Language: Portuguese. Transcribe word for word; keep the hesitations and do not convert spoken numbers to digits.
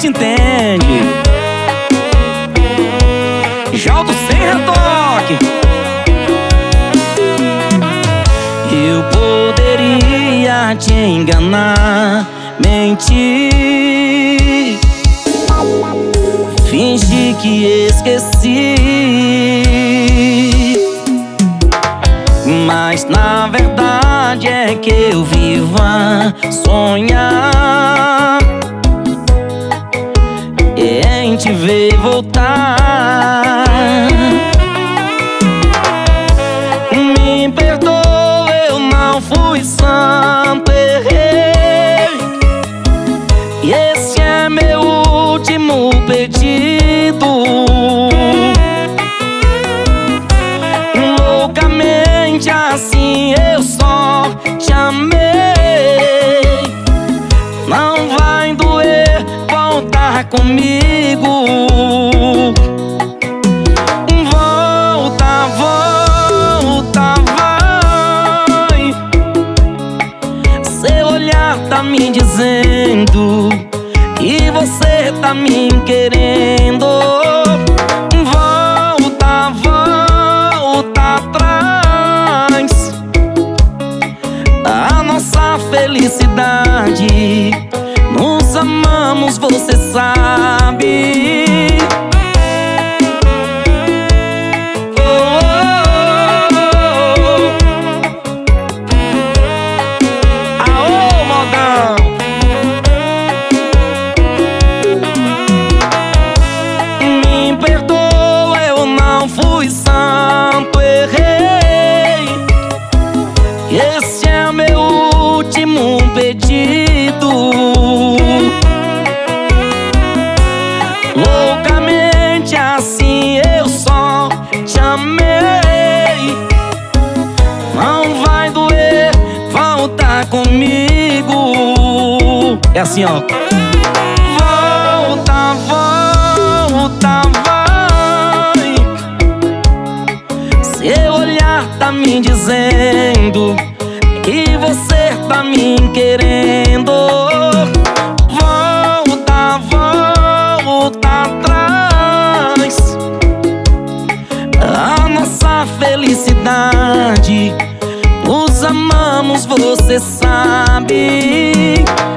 gente entende. Jogo sem retoque. Eu poderia te enganar, mentir, fingir que esqueci, mas na verdade é que eu vivo a sonhar em te ver voltar. Me perdoa, eu não fui santo, errei, e esse é meu último pedido. Loucamente assim eu só te amei. Não vai doer voltar comigo. Volta, volta, vai. Seu olhar tá me dizendo que você tá me querendo. Volta, volta atrás. A nossa felicidade, nos amamos, você sabe. Oh, oh, oh. Aô, modão. Me perdoa, eu não fui santo, errei, esse é meu último pedido. Loucamente assim eu só te amei. Não vai doer voltar comigo. É assim, ó. Volta, volta, vai. Seu olhar tá me dizendo que você tá me querendo. Volta, volta atrás. A nossa felicidade, nos amamos, você sabe.